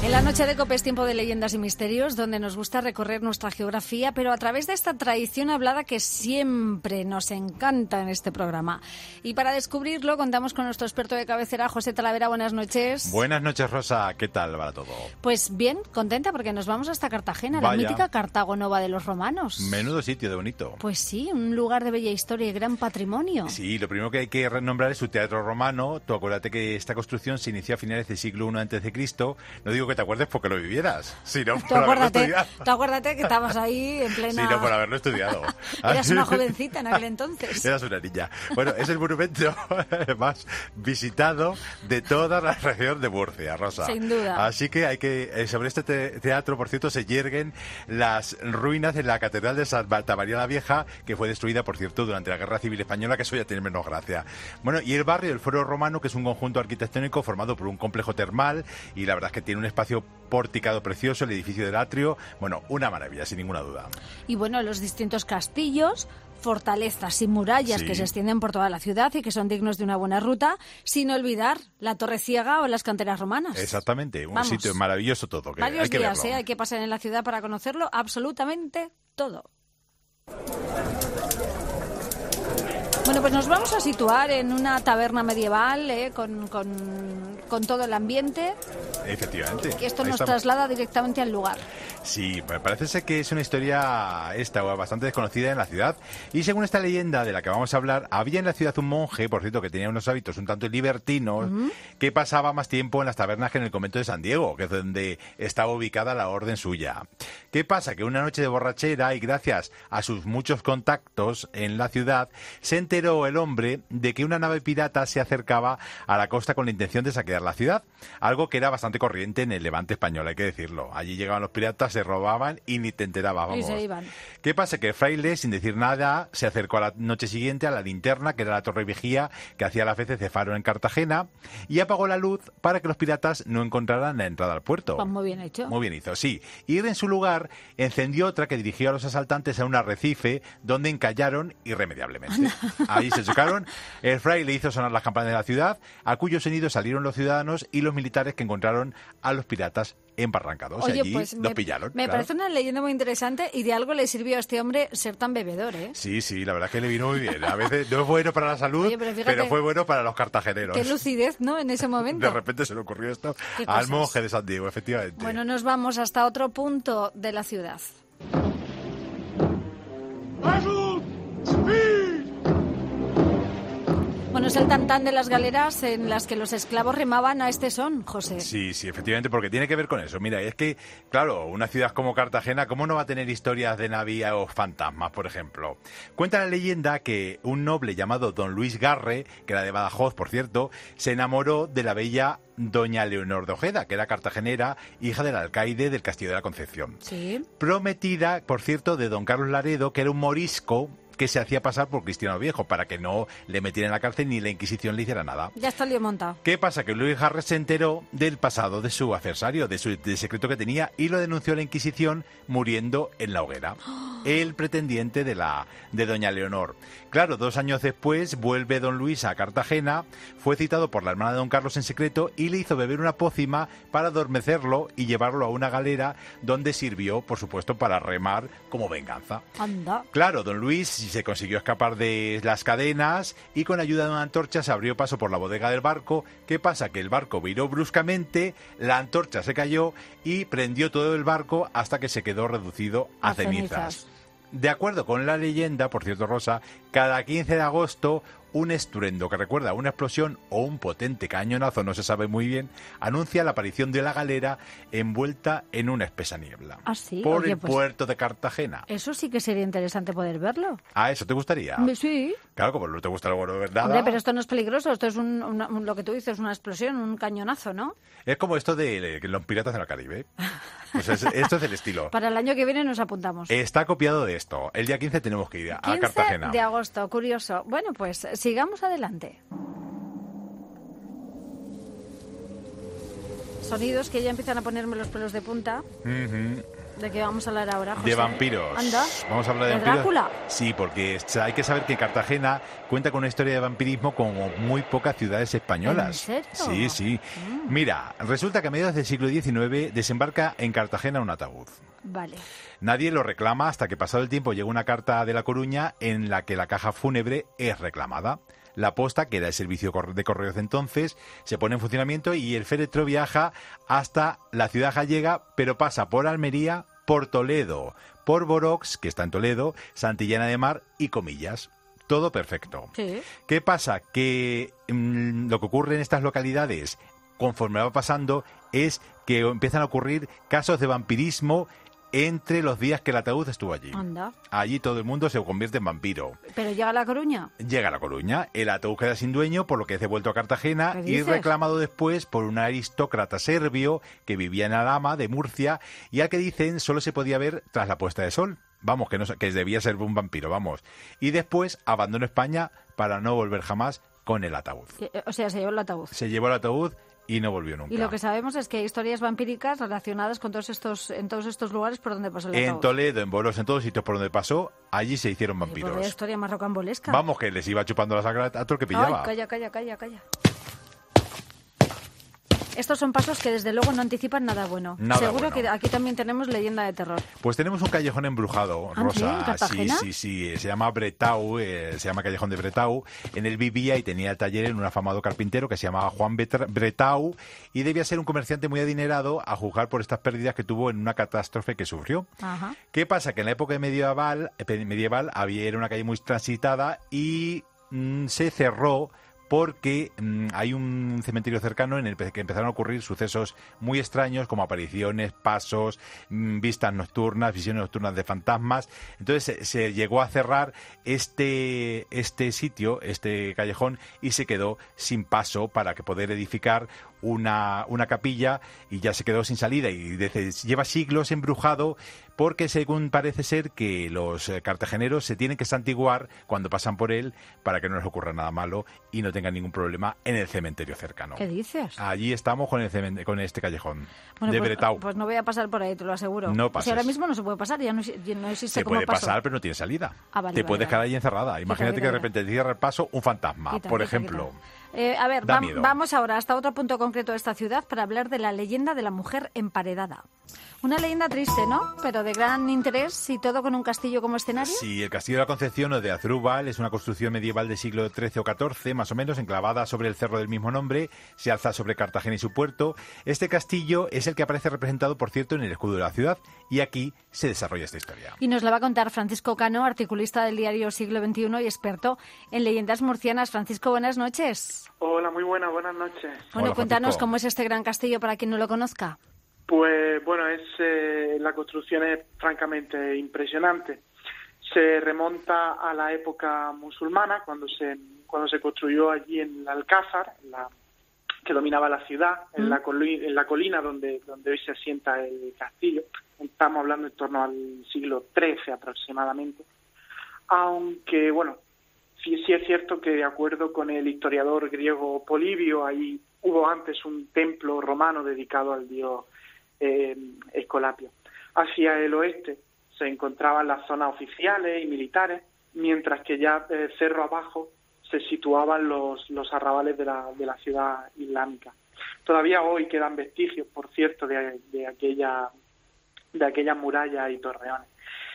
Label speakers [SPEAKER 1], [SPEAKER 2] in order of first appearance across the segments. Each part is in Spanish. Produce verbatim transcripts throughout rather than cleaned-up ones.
[SPEAKER 1] En la noche de COPE es tiempo de leyendas y misterios, donde nos gusta recorrer nuestra geografía, pero a través de esta tradición hablada que siempre nos encanta en este programa. Y para descubrirlo contamos con nuestro experto de cabecera, José Talavera. Buenas noches.
[SPEAKER 2] Buenas noches, Rosa. ¿Qué tal va todo?
[SPEAKER 1] Pues bien, contenta porque nos vamos hasta Cartagena,
[SPEAKER 2] Vaya.
[SPEAKER 1] La mítica Cartago Nova de los romanos.
[SPEAKER 2] Menudo sitio de bonito.
[SPEAKER 1] Pues sí, un lugar de bella historia y gran patrimonio.
[SPEAKER 2] Sí, lo primero que hay que renombrar es su teatro romano. Tú acuérdate que esta construcción se inició a finales del siglo primero antes de Cristo. No digo que te acuerdes porque lo vivieras, sino por
[SPEAKER 1] Tú
[SPEAKER 2] haberlo
[SPEAKER 1] acuérdate,
[SPEAKER 2] estudiado.
[SPEAKER 1] tú acuérdate que estabas ahí en plena...
[SPEAKER 2] Sino por haberlo estudiado.
[SPEAKER 1] Eras una jovencita en aquel entonces.
[SPEAKER 2] Eras una niña. Bueno, es el monumento más visitado de toda la región de Murcia, Rosa.
[SPEAKER 1] Sin duda.
[SPEAKER 2] Así que hay que... Sobre este te- teatro, por cierto, se yerguen las ruinas de la Catedral de Santa María la Vieja, que fue destruida, por cierto, durante la Guerra Civil Española, que eso ya tiene menos gracia. Bueno, y el barrio del Foro Romano, que es un conjunto arquitectónico formado por un complejo termal, y la verdad es que tiene un espacio porticado precioso, el edificio del atrio. Bueno, una maravilla, sin ninguna duda.
[SPEAKER 1] Y bueno, los distintos castillos, fortalezas y murallas
[SPEAKER 2] Sí.
[SPEAKER 1] que se extienden por toda la ciudad y que son dignos de una buena ruta, sin olvidar la Torre Ciega o las canteras romanas.
[SPEAKER 2] Exactamente, un
[SPEAKER 1] Vamos.
[SPEAKER 2] sitio maravilloso todo. Que
[SPEAKER 1] Varios
[SPEAKER 2] hay que
[SPEAKER 1] días,
[SPEAKER 2] verlo.
[SPEAKER 1] ¿eh? Hay que pasar en la ciudad para conocerlo absolutamente todo. Bueno, pues nos vamos a situar en una taberna medieval, ¿eh? con, con, con todo el ambiente,
[SPEAKER 2] Efectivamente.
[SPEAKER 1] que esto
[SPEAKER 2] Ahí
[SPEAKER 1] nos
[SPEAKER 2] estamos.
[SPEAKER 1] traslada directamente al lugar.
[SPEAKER 2] Sí, pues parece ser que es una historia esta bastante desconocida en la ciudad. Y según esta leyenda de la que vamos a hablar, había en la ciudad un monje, por cierto, que tenía unos hábitos un tanto libertinos, uh-huh. que pasaba más tiempo en las tabernas que en el convento de San Diego, que es donde estaba ubicada la orden suya. ¿Qué pasa? Que una noche de borrachera, y gracias a sus muchos contactos en la ciudad, se enteró el hombre de que una nave pirata se acercaba a la costa con la intención de saquear la ciudad. Algo que era bastante corriente en el Levante español, hay que decirlo. Allí llegaban los piratas, se robaban y ni te enterabas, vamos.
[SPEAKER 1] Y se iban.
[SPEAKER 2] ¿Qué pasa? Que el fraile, sin decir nada, se acercó a la noche siguiente a la linterna, que era la torre vigía que hacía las veces de faro en Cartagena, y apagó la luz para que los piratas no encontraran la entrada al puerto.
[SPEAKER 1] Pues muy bien hecho.
[SPEAKER 2] Muy bien hizo, sí. Y en su lugar encendió otra que dirigió a los asaltantes a un arrecife donde encallaron irremediablemente. Ahí se chocaron. El fraile hizo sonar las campanas de la ciudad, a cuyo sonido salieron los ciudadanos y los militares que encontraron a los piratas embarrancados.
[SPEAKER 1] Oye,
[SPEAKER 2] allí
[SPEAKER 1] pues
[SPEAKER 2] los
[SPEAKER 1] me,
[SPEAKER 2] pillaron.
[SPEAKER 1] Me
[SPEAKER 2] claro.
[SPEAKER 1] parece una leyenda muy interesante y de algo le sirvió a este hombre ser tan bebedor, ¿eh?
[SPEAKER 2] Sí, sí, la verdad es que le vino muy bien. A veces no es bueno para la salud,
[SPEAKER 1] Oye, pero, fíjate,
[SPEAKER 2] pero fue bueno para los cartageneros.
[SPEAKER 1] Qué lucidez, ¿no? En ese momento.
[SPEAKER 2] De repente se le ocurrió esto
[SPEAKER 1] Qué
[SPEAKER 2] al
[SPEAKER 1] cosas.
[SPEAKER 2] monje de San Diego, efectivamente.
[SPEAKER 1] Bueno, nos vamos hasta otro punto de la ciudad. Bueno, es el tantán de las galeras en las que los esclavos remaban a este son, José.
[SPEAKER 2] Sí, sí, efectivamente, porque tiene que ver con eso. Mira, es que, claro, una ciudad como Cartagena, ¿cómo no va a tener historias de navíos fantasmas, por ejemplo? Cuenta la leyenda que un noble llamado Don Luis Garre, que era de Badajoz, por cierto, se enamoró de la bella Doña Leonor de Ojeda, que era cartagenera, hija del alcaide del Castillo de la Concepción.
[SPEAKER 1] Sí.
[SPEAKER 2] Prometida, por cierto, de Don Carlos Laredo, que era un morisco que se hacía pasar por Cristiano Viejo para que no le metiera en la cárcel ni la Inquisición le hiciera nada.
[SPEAKER 1] Ya está el lío montado.
[SPEAKER 2] ¿Qué pasa? Que Luis Garre se enteró del pasado de su adversario, de su del secreto que tenía, y lo denunció a la Inquisición muriendo en la hoguera. El pretendiente de la de Doña Leonor. Claro, dos años después vuelve Don Luis a Cartagena, fue citado por la hermana de Don Carlos en secreto y le hizo beber una pócima para adormecerlo y llevarlo a una galera donde sirvió, por supuesto, para remar como venganza.
[SPEAKER 1] Anda.
[SPEAKER 2] Claro, Don Luis se consiguió escapar de las cadenas y con ayuda de una antorcha se abrió paso por la bodega del barco. ¿Qué pasa? Que el barco viró bruscamente, la antorcha se cayó y prendió todo el barco hasta que se quedó reducido a,
[SPEAKER 1] A
[SPEAKER 2] cenizas.
[SPEAKER 1] cenizas.
[SPEAKER 2] De acuerdo con la leyenda, por cierto, Rosa, cada quince de agosto un estruendo que recuerda a una explosión o un potente cañonazo, no se sabe muy bien, anuncia la aparición de la galera envuelta en una espesa niebla.
[SPEAKER 1] ¿Ah, sí?
[SPEAKER 2] Por
[SPEAKER 1] Oye,
[SPEAKER 2] el
[SPEAKER 1] pues,
[SPEAKER 2] puerto de Cartagena.
[SPEAKER 1] eso sí que sería interesante poder verlo.
[SPEAKER 2] ¿Ah, eso te gustaría?
[SPEAKER 1] Sí.
[SPEAKER 2] Claro, como no te gusta algo de verdad.
[SPEAKER 1] Hombre, pero esto no es peligroso, esto es un, una- un- lo que tú dices, una explosión, un cañonazo, ¿no?
[SPEAKER 2] Es como esto de, de los piratas del Caribe. Pues es- esto es el estilo.
[SPEAKER 1] Para el año que viene nos apuntamos.
[SPEAKER 2] Está copiado de esto. El día quince tenemos que ir a
[SPEAKER 1] quince
[SPEAKER 2] Cartagena.
[SPEAKER 1] de agosto, curioso. Bueno, pues sigamos adelante. Sonidos que ya empiezan a ponerme los pelos de punta.
[SPEAKER 2] Ujú.
[SPEAKER 1] ¿De qué vamos a hablar ahora, José?
[SPEAKER 2] De vampiros.
[SPEAKER 1] Anda.
[SPEAKER 2] Vamos a hablar de,
[SPEAKER 1] ¿De
[SPEAKER 2] vampiros.
[SPEAKER 1] Drácula?
[SPEAKER 2] Sí, porque hay que saber que Cartagena cuenta con una historia de vampirismo como muy pocas ciudades españolas.
[SPEAKER 1] ¿En serio?
[SPEAKER 2] Sí, sí. Mm. Mira, resulta que a mediados del siglo diecinueve desembarca en Cartagena un ataúd.
[SPEAKER 1] Vale.
[SPEAKER 2] Nadie lo reclama hasta que, pasado el tiempo, llega una carta de La Coruña en la que la caja fúnebre es reclamada. La posta, que era el servicio de correos de entonces, se pone en funcionamiento y el féretro viaja hasta la ciudad gallega, pero pasa por Almería, por Toledo, por Borox, que está en Toledo, Santillana de Mar y Comillas. Todo perfecto.
[SPEAKER 1] Sí.
[SPEAKER 2] ¿Qué pasa? Que mmm, lo que ocurre en estas localidades, conforme va pasando, es que empiezan a ocurrir casos de vampirismo entre los días que el ataúd estuvo allí.
[SPEAKER 1] Anda.
[SPEAKER 2] Allí todo el mundo se convierte en vampiro.
[SPEAKER 1] ¿Pero llega a La Coruña?
[SPEAKER 2] Llega a La Coruña, el ataúd queda sin dueño, por lo que es devuelto a Cartagena y reclamado después por un aristócrata serbio que vivía en Alhama, de Murcia, y al que dicen solo se podía ver tras la puesta de sol. Vamos, que, no, que debía ser un vampiro, vamos. Y después abandonó España para no volver jamás con el ataúd.
[SPEAKER 1] O sea, se llevó el ataúd.
[SPEAKER 2] Se llevó el ataúd y no volvió nunca.
[SPEAKER 1] Y lo que sabemos es que hay historias vampíricas relacionadas con todos estos, en todos estos lugares por donde pasó el ataúd.
[SPEAKER 2] En Toledo, en Bolos, en todos sitios por donde pasó, allí se hicieron
[SPEAKER 1] Oye,
[SPEAKER 2] vampiros.
[SPEAKER 1] pues vaya historia más rocambolesca.
[SPEAKER 2] Vamos, que les iba chupando la sangre a todo el que pillaba.
[SPEAKER 1] Ay, calla, calla, calla, calla. Estos son pasos que desde luego no anticipan nada bueno.
[SPEAKER 2] Nada
[SPEAKER 1] Seguro
[SPEAKER 2] bueno.
[SPEAKER 1] que aquí también tenemos leyenda de terror.
[SPEAKER 2] Pues tenemos un callejón embrujado,
[SPEAKER 1] ¿Ah,
[SPEAKER 2] Rosa.
[SPEAKER 1] sí? ¿En Cartagena?
[SPEAKER 2] Sí, sí, sí. Se llama Bretau, eh, se llama Callejón de Bretau. En él vivía y tenía el taller en un afamado carpintero que se llamaba Juan Betra- Bretau y debía ser un comerciante muy adinerado, a juzgar por estas pérdidas que tuvo en una catástrofe que sufrió.
[SPEAKER 1] Ajá.
[SPEAKER 2] ¿Qué pasa? Que en la época medieval, eh, medieval había era una calle muy transitada y mm, se cerró porque mmm, hay un cementerio cercano en el que empezaron a ocurrir sucesos muy extraños, como apariciones, pasos, mmm, vistas nocturnas, visiones nocturnas de fantasmas. Entonces se, se llegó a cerrar este, este sitio, este callejón, y se quedó sin paso para que poder edificar una, una capilla, y ya se quedó sin salida. Y desde, lleva siglos embrujado, porque según parece ser que los eh, cartageneros se tienen que santiguar cuando pasan por él para que no les ocurra nada malo y no tengan ningún problema en el cementerio cercano.
[SPEAKER 1] ¿Qué dices?
[SPEAKER 2] Allí estamos con, el cemen- con este callejón
[SPEAKER 1] Bueno,
[SPEAKER 2] de
[SPEAKER 1] pues,
[SPEAKER 2] Bretau.
[SPEAKER 1] pues no voy a pasar por ahí, te lo aseguro.
[SPEAKER 2] No
[SPEAKER 1] O
[SPEAKER 2] pases.
[SPEAKER 1] sea, ahora mismo no se puede pasar, ya no, ya no existe
[SPEAKER 2] Se
[SPEAKER 1] como
[SPEAKER 2] puede
[SPEAKER 1] paso.
[SPEAKER 2] pasar, pero no tiene salida.
[SPEAKER 1] Ah, vale,
[SPEAKER 2] te
[SPEAKER 1] vale,
[SPEAKER 2] puedes
[SPEAKER 1] vale.
[SPEAKER 2] quedar ahí encerrada. Imagínate
[SPEAKER 1] quita,
[SPEAKER 2] que de
[SPEAKER 1] quita.
[SPEAKER 2] repente te cierra el paso un fantasma,
[SPEAKER 1] Quita,
[SPEAKER 2] por
[SPEAKER 1] quita,
[SPEAKER 2] ejemplo.
[SPEAKER 1] quita. Eh, a ver,
[SPEAKER 2] Da
[SPEAKER 1] vam-
[SPEAKER 2] miedo.
[SPEAKER 1] vamos ahora hasta otro punto concreto de esta ciudad para hablar de la leyenda de la mujer emparedada. Una leyenda triste, ¿no? Pero de gran interés, y todo con un castillo como escenario.
[SPEAKER 2] Sí, el Castillo de la Concepción o de Asdrúbal es una construcción medieval del siglo trece o catorce, más o menos, enclavada sobre el cerro del mismo nombre, se alza sobre Cartagena y su puerto. Este castillo es el que aparece representado, por cierto, en el escudo de la ciudad, y aquí se desarrolla esta historia.
[SPEAKER 1] Y nos la va a contar Francisco Cano, articulista del diario Siglo veintiuno y experto en leyendas murcianas. Francisco, buenas noches.
[SPEAKER 3] Hola, muy buenas, buenas noches.
[SPEAKER 1] Bueno,
[SPEAKER 2] Hola,
[SPEAKER 1] cuéntanos
[SPEAKER 2] Francisco.
[SPEAKER 1] cómo es este gran castillo para quien no lo conozca.
[SPEAKER 3] Pues bueno, es eh, la construcción es francamente impresionante. Se remonta a la época musulmana, cuando se cuando se construyó allí en el Alcázar, la, que dominaba la ciudad, en,
[SPEAKER 1] Mm.
[SPEAKER 3] la coli- en la colina donde, donde hoy se asienta el castillo. Estamos hablando en torno al siglo trece aproximadamente. Aunque, bueno, sí, sí es cierto que de acuerdo con el historiador griego Polibio, ahí hubo antes un templo romano dedicado al dios eh, Escolapio. Hacia el oeste se encontraban las zonas oficiales y militares, mientras que ya eh, cerro abajo se situaban los, los arrabales de la, de la ciudad islámica. Todavía hoy quedan vestigios, por cierto, de, de aquella de aquellas murallas y torreones.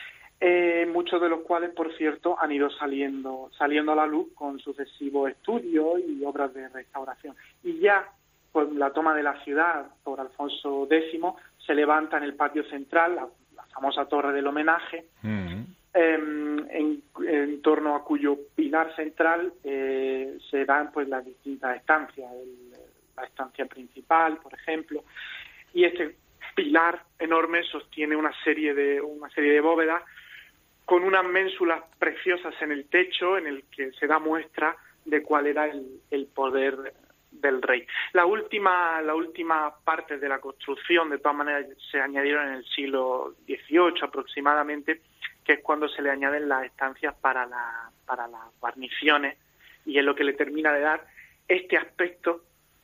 [SPEAKER 3] Eh, muchos de los cuales, por cierto, han ido saliendo saliendo a la luz con sucesivos estudios y obras de restauración. Y ya, con la toma de la ciudad por Alfonso X, se levanta en el patio central la, la famosa Torre del Homenaje,
[SPEAKER 2] Mm.
[SPEAKER 3] eh, en, en torno a cuyo pilar central eh, se dan pues las distintas estancias, el, la estancia principal, por ejemplo, y este pilar enorme sostiene una serie de una serie de bóvedas con unas ménsulas preciosas en el techo, en el que se da muestra de cuál era el, el poder del rey. La última, la última parte de la construcción, de todas maneras, se añadieron en el siglo dieciocho aproximadamente, que es cuando se le añaden las estancias para, la, para las guarniciones, y es lo que le termina de dar este aspecto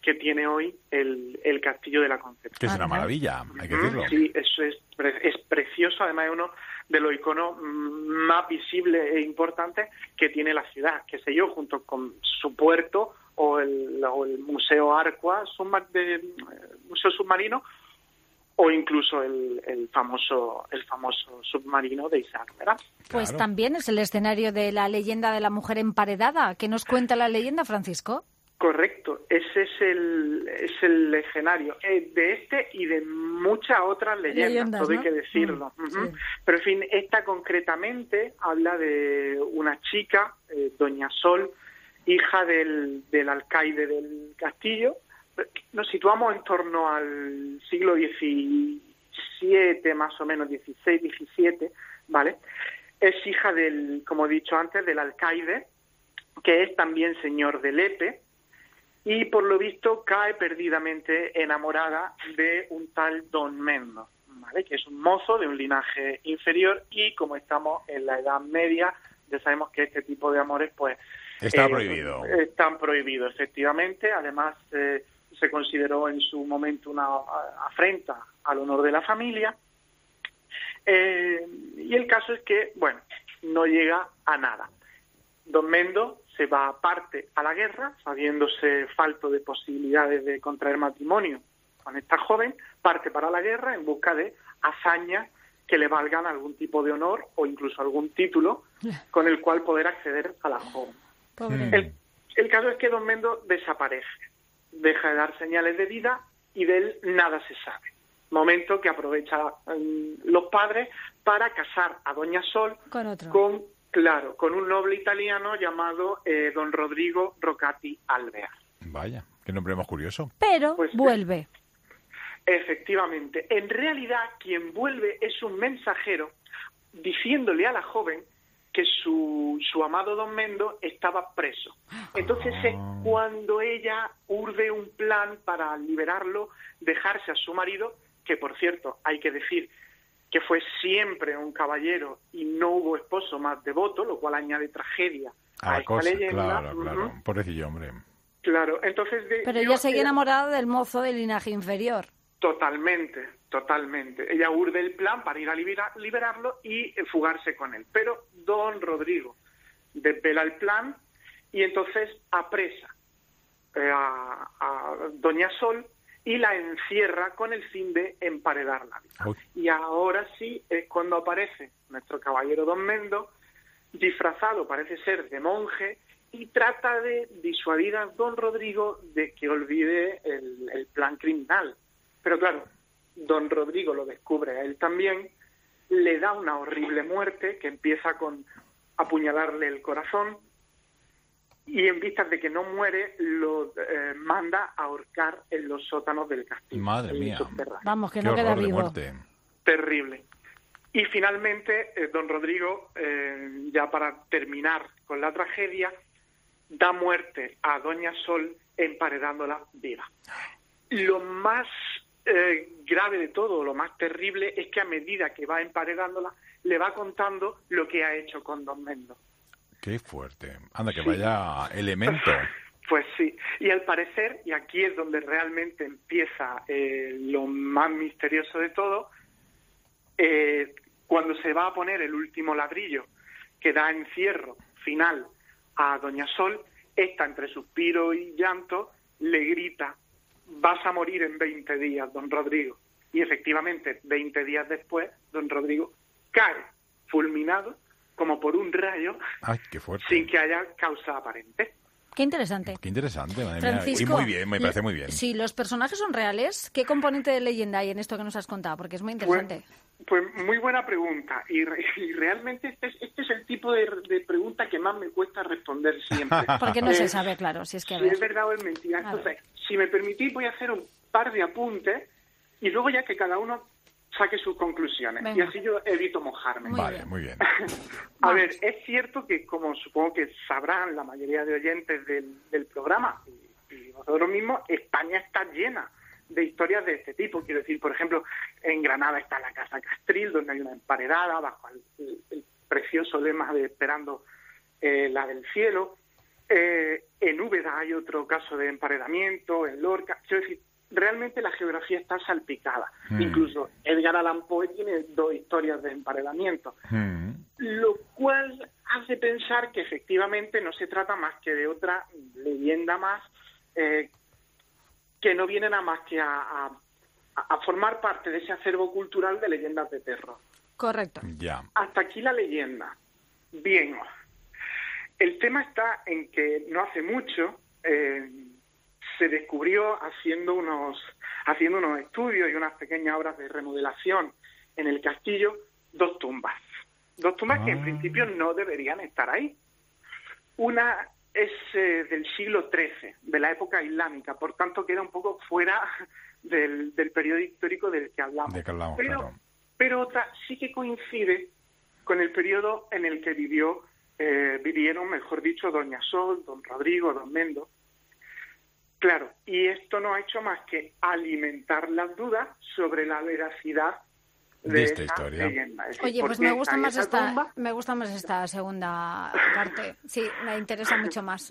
[SPEAKER 3] que tiene hoy el, el Castillo de la Concepción.
[SPEAKER 2] Que es una maravilla, hay que decirlo.
[SPEAKER 3] Sí, eso es, es precioso, además es uno de los iconos más visibles e importantes que tiene la ciudad, que sé yo, junto con su puerto o el, o el Museo Arqua, submar, de, Museo Submarino, o incluso el, el famoso el famoso submarino de Isaac, ¿verdad?
[SPEAKER 1] Pues
[SPEAKER 2] Claro.
[SPEAKER 1] también es el escenario de la leyenda de la mujer emparedada. ¿Qué nos cuenta la leyenda, Francisco?
[SPEAKER 3] Correcto, ese es el, es el escenario eh, de este y de muchas otras leyendas,
[SPEAKER 1] Leyendas,
[SPEAKER 3] todo
[SPEAKER 1] ¿no?
[SPEAKER 3] hay que decirlo.
[SPEAKER 1] Mm,
[SPEAKER 3] Ujú.
[SPEAKER 1] sí.
[SPEAKER 3] Pero en fin, esta concretamente habla de una chica, eh, Doña Sol, hija del, del alcaide del castillo. Nos situamos en torno al siglo diecisiete, más o menos, dieciséis, diecisiete, ¿vale? Es hija del, como he dicho antes, del alcaide, que es también señor de Lepe, y por lo visto cae perdidamente enamorada de un tal Don Mendo, ¿vale? Que es un mozo de un linaje inferior, y como estamos en la Edad Media, ya sabemos que este tipo de amores, pues...
[SPEAKER 2] Está
[SPEAKER 3] eh,
[SPEAKER 2] prohibido.
[SPEAKER 3] Están prohibidos, efectivamente. Además, eh, se consideró en su momento una afrenta al honor de la familia. Eh, y el caso es que, bueno, no llega a nada. Don Mendo se va aparte a la guerra, sabiéndose falto de posibilidades de contraer matrimonio con esta joven, parte para la guerra en busca de hazañas que le valgan algún tipo de honor o incluso algún título con el cual poder acceder a la joven.
[SPEAKER 1] Pobre.
[SPEAKER 2] Mm.
[SPEAKER 3] El, el caso es que Don Mendo desaparece, deja de dar señales de vida y de él nada se sabe. Momento que aprovechan los padres para casar a Doña Sol
[SPEAKER 1] Con otro.
[SPEAKER 3] con, claro, con un noble italiano llamado eh, Don Rodrigo Roccati Alvear.
[SPEAKER 2] Vaya, qué nombre más curioso.
[SPEAKER 1] Pero
[SPEAKER 3] Pues,
[SPEAKER 1] vuelve.
[SPEAKER 3] Efectivamente, en realidad quien vuelve es un mensajero diciéndole a la joven que su, su amado Don Mendo estaba preso. Entonces es cuando ella urde un plan para liberarlo, dejarse a su marido, que por cierto, hay que decir que fue siempre un caballero y no hubo esposo más devoto, lo cual añade tragedia a,
[SPEAKER 2] A la
[SPEAKER 3] esta
[SPEAKER 2] cosa,
[SPEAKER 3] leyenda.
[SPEAKER 2] claro, claro.
[SPEAKER 3] Ujú.
[SPEAKER 2] Pobrecillo, hombre.
[SPEAKER 3] Claro, entonces... De,
[SPEAKER 1] Pero
[SPEAKER 3] yo-
[SPEAKER 1] ella seguía
[SPEAKER 3] eh,
[SPEAKER 1] enamorada del mozo de linaje inferior.
[SPEAKER 3] Totalmente, totalmente. Ella urde el plan para ir a libera- liberarlo y eh, fugarse con él. Pero Don Rodrigo desvela el plan y entonces apresa eh, a, a Doña Sol y la encierra con el fin de emparedarla.
[SPEAKER 2] Uy.
[SPEAKER 3] Y ahora sí es cuando aparece nuestro caballero Don Mendo, disfrazado, parece ser, de monje, y trata de disuadir a Don Rodrigo de que olvide el, el plan criminal. Pero claro, Don Rodrigo lo descubre a él también, le da una horrible muerte que empieza con apuñalarle el corazón y en vistas de que no muere lo eh, manda a ahorcar en los sótanos del castillo.
[SPEAKER 2] Madre
[SPEAKER 3] en
[SPEAKER 2] mía.
[SPEAKER 3] subterráneo.
[SPEAKER 1] Vamos, que
[SPEAKER 2] Qué
[SPEAKER 1] no queda
[SPEAKER 2] horror de
[SPEAKER 1] vivo.
[SPEAKER 2] muerte.
[SPEAKER 3] Terrible. Y finalmente, eh, Don Rodrigo, eh, ya para terminar con la tragedia, da muerte a Doña Sol emparedándola viva. Lo más eh, grave de todo, lo más terrible, es que a medida que va emparedándola, le va contando lo que ha hecho con Don Mendo.
[SPEAKER 2] Qué fuerte. Anda, que
[SPEAKER 3] Sí.
[SPEAKER 2] vaya elemento.
[SPEAKER 3] Pues sí, y al parecer, y aquí es donde realmente empieza eh, lo más misterioso de todo, eh, cuando se va a poner el último ladrillo que da encierro final a Doña Sol, esta entre suspiro y llanto le grita: vas a morir en veinte días, Don Rodrigo. Y efectivamente, veinte días después, Don Rodrigo cae fulminado como por un rayo,
[SPEAKER 2] Ay, qué fuerte.
[SPEAKER 3] sin que haya causa aparente.
[SPEAKER 1] Qué interesante.
[SPEAKER 2] Qué interesante, madre mía.
[SPEAKER 1] Francisco,
[SPEAKER 2] Y muy bien, me parece muy bien.
[SPEAKER 1] Si los personajes son reales, ¿qué componente de leyenda hay en esto que nos has contado? Porque es muy interesante.
[SPEAKER 3] Pues, pues muy buena pregunta. Y, re- y realmente este es, este es el tipo de, de pregunta que más me cuesta responder siempre.
[SPEAKER 1] Porque no
[SPEAKER 3] Eh,
[SPEAKER 1] se sabe, claro, si es que a
[SPEAKER 3] si
[SPEAKER 1] ver.
[SPEAKER 3] es verdad o es mentira.
[SPEAKER 1] A ver.
[SPEAKER 3] Entonces, si me permitís, voy a hacer un par de apuntes y luego ya que cada uno saque sus conclusiones.
[SPEAKER 1] Venga.
[SPEAKER 3] Y así yo evito mojarme.
[SPEAKER 1] Muy
[SPEAKER 2] Vale,
[SPEAKER 1] bien.
[SPEAKER 2] muy bien.
[SPEAKER 3] A ver, es cierto que, como supongo que sabrán la mayoría de oyentes del, del programa, y, y vosotros mismos, España está llena de historias de este tipo. Quiero decir, por ejemplo, en Granada está la Casa Castril, donde hay una emparedada bajo el, el- el precioso lema de Esperando eh, la del cielo. Eh, en Úbeda hay otro caso de emparedamiento, en Lorca. Quiero decir, realmente la geografía está salpicada. Mm. Incluso Edgar Allan Poe tiene dos historias de emparedamiento. Mm. Lo cual hace pensar que efectivamente no se trata más que de otra leyenda más eh, que no viene nada más que a, a, a formar parte de ese acervo cultural de leyendas de terror.
[SPEAKER 1] Correcto.
[SPEAKER 2] Ya.
[SPEAKER 3] Hasta aquí la leyenda. Bien. El tema está en que no hace mucho eh, se descubrió haciendo unos haciendo unos estudios y unas pequeñas obras de remodelación en el castillo dos tumbas. Dos tumbas ah. que en principio no deberían estar ahí. Una es eh, del siglo trece, de la época islámica, por tanto queda un poco fuera del, del periodo histórico del que hablamos.
[SPEAKER 2] De que hablamos,
[SPEAKER 3] pero,
[SPEAKER 2] claro.
[SPEAKER 3] pero otra sí que coincide con el periodo en el que vivió Eh, vivieron, mejor dicho, Doña Sol, Don Rodrigo, Don Mendo. Claro, y esto no ha hecho más que alimentar las dudas sobre la veracidad de,
[SPEAKER 2] de esta
[SPEAKER 3] esta
[SPEAKER 2] historia.
[SPEAKER 3] leyenda. Es decir,
[SPEAKER 1] Oye, pues me gusta más esta,
[SPEAKER 3] tumba?
[SPEAKER 1] me gusta más esta segunda parte. Sí, me interesa mucho más.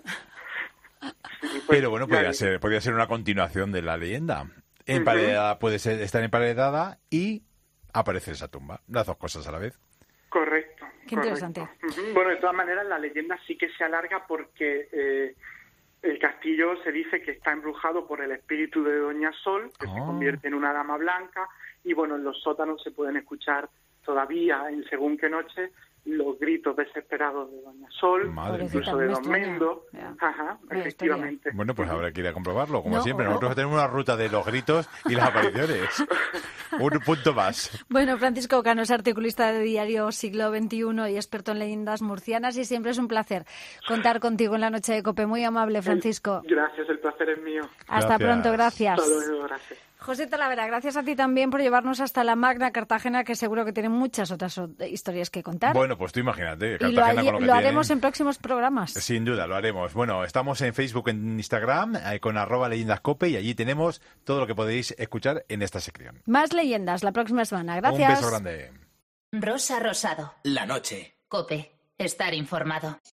[SPEAKER 3] Sí, pues,
[SPEAKER 2] pero bueno, podría ser, podría ser una continuación de la leyenda. Emparedada, uh-huh. puede ser estar emparedada y aparecer esa tumba. Las dos cosas a la vez.
[SPEAKER 3] Correcto.
[SPEAKER 1] Qué interesante.
[SPEAKER 3] Uh-huh. Bueno, de todas maneras, la leyenda sí que se alarga porque eh, el castillo se dice que está embrujado por el espíritu de Doña Sol, que oh. se convierte en una dama blanca, y bueno, en los sótanos se pueden escuchar todavía, en según qué noche, los gritos desesperados de Doña Sol,
[SPEAKER 2] Madre
[SPEAKER 3] incluso de Don Mendo. Ajá, efectivamente.
[SPEAKER 2] Bueno, pues habrá que ir a comprobarlo, como
[SPEAKER 1] no,
[SPEAKER 2] siempre.
[SPEAKER 1] No.
[SPEAKER 2] Nosotros tenemos una ruta de los gritos y las apariciones. Un punto más.
[SPEAKER 1] Bueno, Francisco Cano es articulista de Diario Siglo veintiuno y experto en leyendas murcianas, y siempre es un placer contar contigo en la noche de COPE. Muy amable, Francisco.
[SPEAKER 3] El, gracias, el placer es mío.
[SPEAKER 1] Hasta
[SPEAKER 2] gracias.
[SPEAKER 1] pronto, gracias.
[SPEAKER 3] Hasta luego, gracias.
[SPEAKER 1] José Talavera, gracias a ti también por llevarnos hasta la Magna Cartagena, que seguro que tiene muchas otras historias que contar.
[SPEAKER 2] Bueno, pues tú imagínate,
[SPEAKER 1] Cartagena, y lo, hay,
[SPEAKER 2] con lo que
[SPEAKER 1] lo
[SPEAKER 2] tiene,
[SPEAKER 1] haremos en próximos programas.
[SPEAKER 2] Sin duda, lo haremos. Bueno, estamos en Facebook, en Instagram, eh, con arroba leyendascope, y allí tenemos todo lo que podéis escuchar en esta sección.
[SPEAKER 1] Más leyendas la próxima semana. Gracias.
[SPEAKER 2] Un beso grande.
[SPEAKER 4] Rosa Rosado.
[SPEAKER 5] La noche.
[SPEAKER 4] COPE. Estar informado.